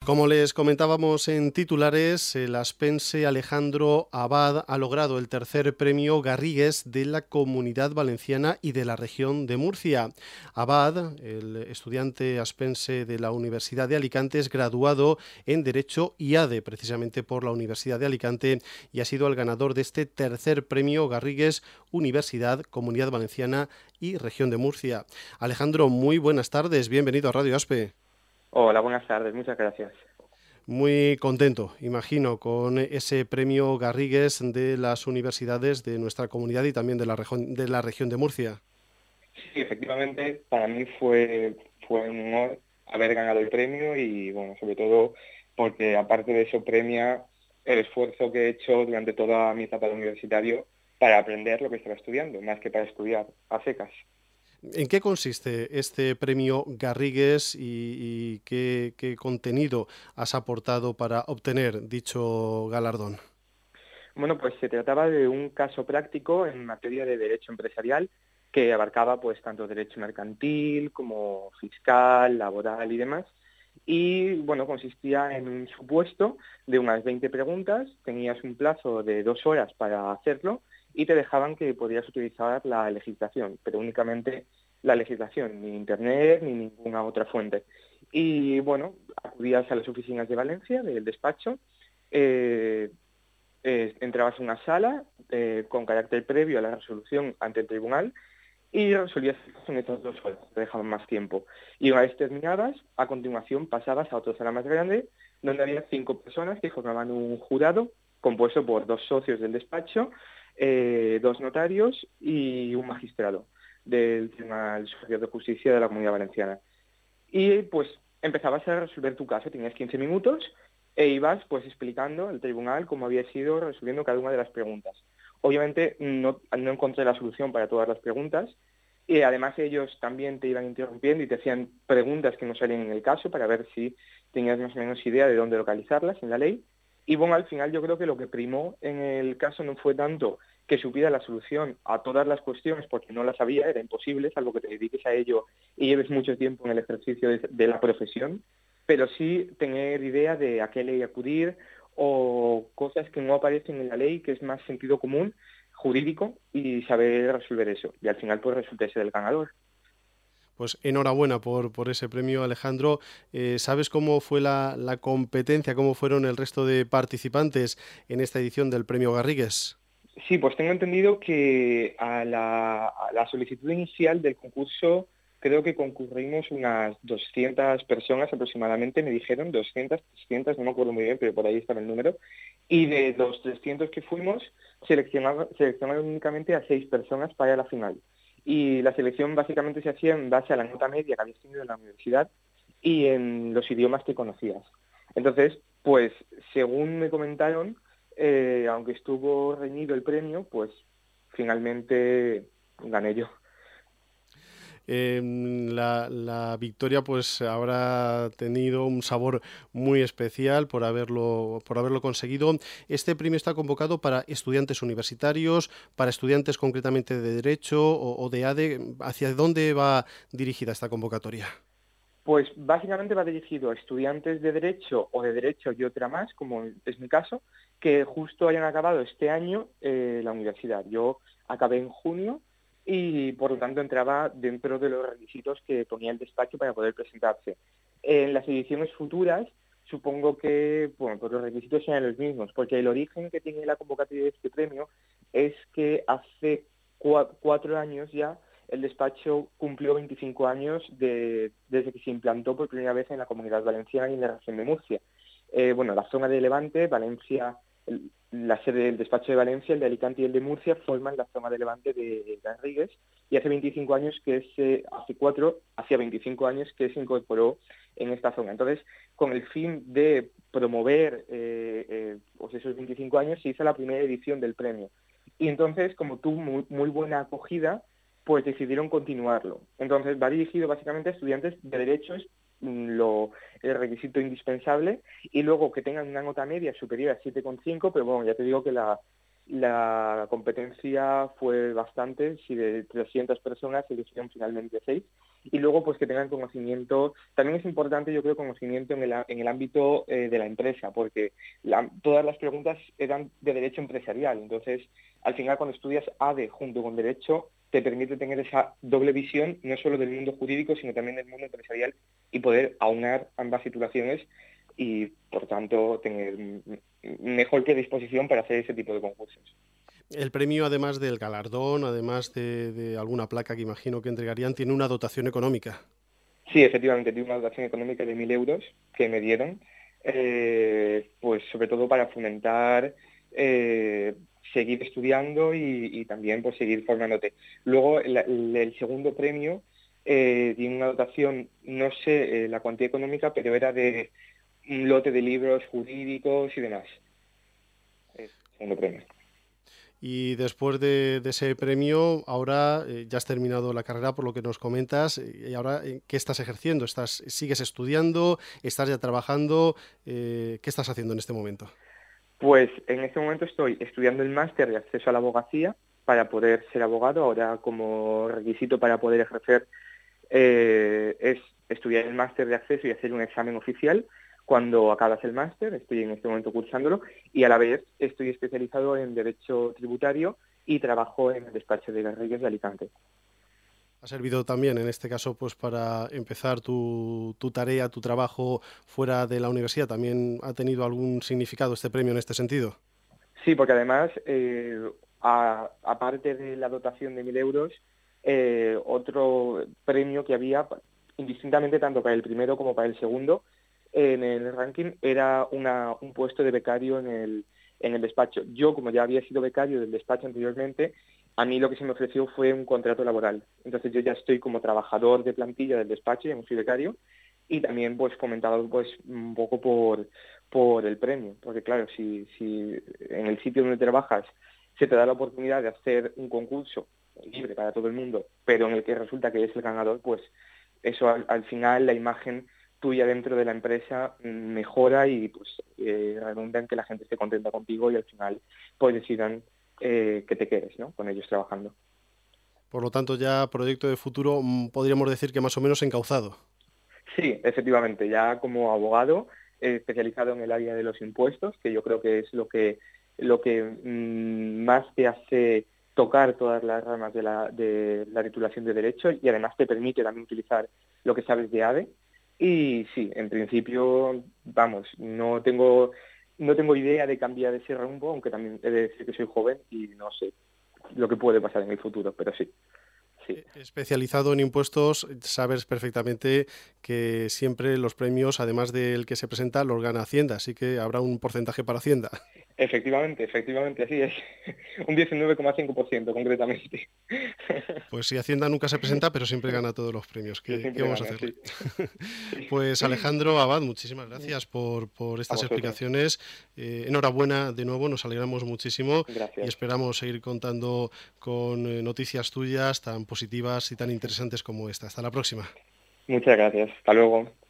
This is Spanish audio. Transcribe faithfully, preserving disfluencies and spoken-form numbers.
Como les comentábamos en titulares, el aspense Alejandro Abad ha logrado el tercer premio Garrigues de la Comunidad Valenciana y de la región de Murcia. Abad, el estudiante aspense de la Universidad de Alicante, es graduado en Derecho I A D E, precisamente por la Universidad de Alicante, y ha sido el ganador de este tercer premio Garrigues Universidad, Comunidad Valenciana y región de Murcia. Alejandro, muy buenas tardes, bienvenido a Radio Aspe. Hola, buenas tardes, muchas gracias. Muy contento, imagino, con ese premio Garrigues de las universidades de nuestra comunidad y también de la, región, de la región de Murcia. Sí, efectivamente, para mí fue, fue un honor haber ganado el premio y, bueno, sobre todo porque aparte de eso premia el esfuerzo que he hecho durante toda mi etapa de universitario para aprender lo que estaba estudiando, más que para estudiar a secas. ¿En qué consiste este premio Garrigues y, y qué, qué contenido has aportado para obtener dicho galardón? Bueno, pues se trataba de un caso práctico en materia de derecho empresarial que abarcaba pues tanto derecho mercantil como fiscal, laboral y demás. Y bueno, consistía en un supuesto de unas veinte preguntas, tenías un plazo de dos horas para hacerlo y te dejaban que podías utilizar la legislación, pero únicamente la legislación, ni internet ni ninguna otra fuente. Y bueno, acudías a las oficinas de Valencia, del despacho, eh, eh, entrabas en una sala eh, con carácter previo a la resolución ante el tribunal y resolvías en estas dos horas, te dejaban más tiempo. Y una vez terminabas, a continuación pasabas a otra sala más grande, donde había cinco personas que formaban un jurado compuesto por dos socios del despacho, eh, dos notarios y un magistrado del Tribunal Superior de Justicia de la Comunidad Valenciana. Y pues empezabas a resolver tu caso, tenías quince minutos e ibas pues explicando al tribunal cómo había sido resolviendo cada una de las preguntas. Obviamente no, no encontré la solución para todas las preguntas y además ellos también te iban interrumpiendo y te hacían preguntas que no salían en el caso para ver si tenías más o menos idea de dónde localizarlas en la ley. Y bueno, al final yo creo que lo que primó en el caso no fue tanto que supiera la solución a todas las cuestiones, porque no las sabía, era imposible, salvo que te dediques a ello y lleves mucho tiempo en el ejercicio de, de la profesión, pero sí tener idea de a qué ley acudir o cosas que no aparecen en la ley, que es más sentido común, jurídico, y saber resolver eso. Y al final pues resulta ser el ganador. Pues enhorabuena por, por ese premio, Alejandro. Eh, ¿Sabes cómo fue la, la competencia, cómo fueron el resto de participantes en esta edición del premio Garrigues? Sí, pues tengo entendido que a la, a la solicitud inicial del concurso creo que concurrimos unas doscientas personas aproximadamente, me dijeron doscientas, trescientas, no me acuerdo muy bien, pero por ahí estaba el número. Y de los trescientos que fuimos, seleccionaron, seleccionaron únicamente a seis personas para la final. Y la selección básicamente se hacía en base a la nota media que habías tenido en la universidad y en los idiomas que conocías. Entonces, pues según me comentaron, eh, aunque estuvo reñido el premio, pues finalmente gané yo. Eh, la, la victoria pues habrá tenido un sabor muy especial por haberlo, por haberlo conseguido. Este premio está convocado para estudiantes universitarios, para estudiantes concretamente de Derecho o, o de A D E. ¿Hacia dónde va dirigida esta convocatoria? Pues básicamente va dirigido a estudiantes de Derecho o de Derecho y otra más, como es mi caso, que justo hayan acabado este año eh, la universidad. Yo acabé en junio y por lo tanto entraba dentro de los requisitos que ponía el despacho para poder presentarse. En las ediciones futuras supongo que bueno, pues los requisitos serán los mismos, porque el origen que tiene la convocatoria de este premio es que hace cua- cuatro años ya el despacho cumplió veinticinco años de, desde que se implantó por primera vez en la Comunidad Valenciana y en la región de Murcia. Eh, bueno, la zona de Levante, Valencia, el, la sede del despacho de Valencia, el de Alicante y el de Murcia forman la zona de Levante de Garrigues y hace veinticinco años que se, hace cuatro, hacía veinticinco años que se incorporó en esta zona. Entonces, con el fin de promover eh, eh, pues esos veinticinco años, se hizo la primera edición del premio. Y entonces, como tuvo muy, muy buena acogida, pues decidieron continuarlo. Entonces va dirigido básicamente a estudiantes de derechos, lo, el requisito indispensable, y luego que tengan una nota media superior a siete coma cinco, pero bueno, ya te digo que la, la competencia fue bastante, si de trescientas personas se eligieron finalmente seis, y luego pues que tengan conocimiento. También es importante, yo creo, conocimiento en el, en el ámbito eh, de la empresa, porque la, todas las preguntas eran de derecho empresarial. Entonces, al final, cuando estudias A D E junto con derecho, te permite tener esa doble visión, no solo del mundo jurídico, sino también del mundo empresarial, y poder aunar ambas titulaciones y, por tanto, tener mejor predisposición para hacer ese tipo de concursos. El premio, además del galardón, además de, de alguna placa que imagino que entregarían, tiene una dotación económica. Sí, efectivamente, tiene una dotación económica de mil euros que me dieron, eh, pues sobre todo para fomentar eh, seguir estudiando y, y también pues seguir formándote. Luego, el, el segundo premio eh, tiene una dotación, no sé eh, la cuantía económica, pero era de un lote de libros jurídicos y demás. Es el segundo premio. Y después de, de ese premio, ahora eh, ya has terminado la carrera, por lo que nos comentas, y ahora ¿qué estás ejerciendo? ¿Estás, sigues estudiando? ¿Estás ya trabajando? Eh, ¿Qué estás haciendo en este momento? Pues en este momento estoy estudiando el máster de acceso a la abogacía para poder ser abogado. Ahora, como requisito para poder ejercer eh, es estudiar el máster de acceso y hacer un examen oficial. Cuando acabas el máster, estoy en este momento cursándolo, y a la vez estoy especializado en Derecho Tributario y trabajo en el despacho de Garrigues de Alicante. Ha servido también, en este caso, pues para empezar tu, tu tarea, tu trabajo fuera de la universidad. ¿También ha tenido algún significado este premio en este sentido? Sí, porque además, eh, a, aparte de la dotación de mil euros, eh, otro premio que había, indistintamente tanto para el primero como para el segundo, en el ranking era una, un puesto de becario en el, en el despacho. Yo, como ya había sido becario del despacho anteriormente, a mí lo que se me ofreció fue un contrato laboral. Entonces yo ya estoy como trabajador de plantilla del despacho, ya no soy becario, y también pues comentado pues un poco por, por el premio, porque claro, si, si en el sitio donde trabajas se te da la oportunidad de hacer un concurso libre para todo el mundo, pero en el que resulta que eres el ganador, pues eso al, al final la imagen tuya dentro de la empresa mejora y pues eh, redunda en que la gente esté contenta contigo y al final pues decidan eh, que te quedes, ¿no?, con ellos trabajando. Por lo tanto, ya proyecto de futuro, podríamos decir que más o menos encauzado. Sí, efectivamente, ya como abogado eh, especializado en el área de los impuestos, que yo creo que es lo que, lo que mmm, más te hace tocar todas las ramas de la, de la titulación de Derecho, y además te permite también utilizar lo que sabes de A D E. Y sí, en principio, vamos, no tengo, no tengo idea de cambiar ese rumbo, aunque también he de decir que soy joven y no sé lo que puede pasar en el futuro, pero sí. Sí. Especializado en impuestos, sabes perfectamente que siempre los premios, además del que se presenta, los gana Hacienda, así que habrá un porcentaje para Hacienda. Efectivamente, efectivamente, así es. Un diecinueve coma cinco por ciento concretamente. Pues sí, Hacienda nunca se presenta, pero siempre gana todos los premios. ¿Qué, qué vamos gana, a hacerle? Sí. Pues Alejandro Abad, muchísimas gracias por, por estas explicaciones. Eh, enhorabuena de nuevo, nos alegramos muchísimo. Gracias. Y esperamos seguir contando con eh, noticias tuyas tan positivas y tan interesantes como esta. Hasta la próxima. Muchas gracias. Hasta luego.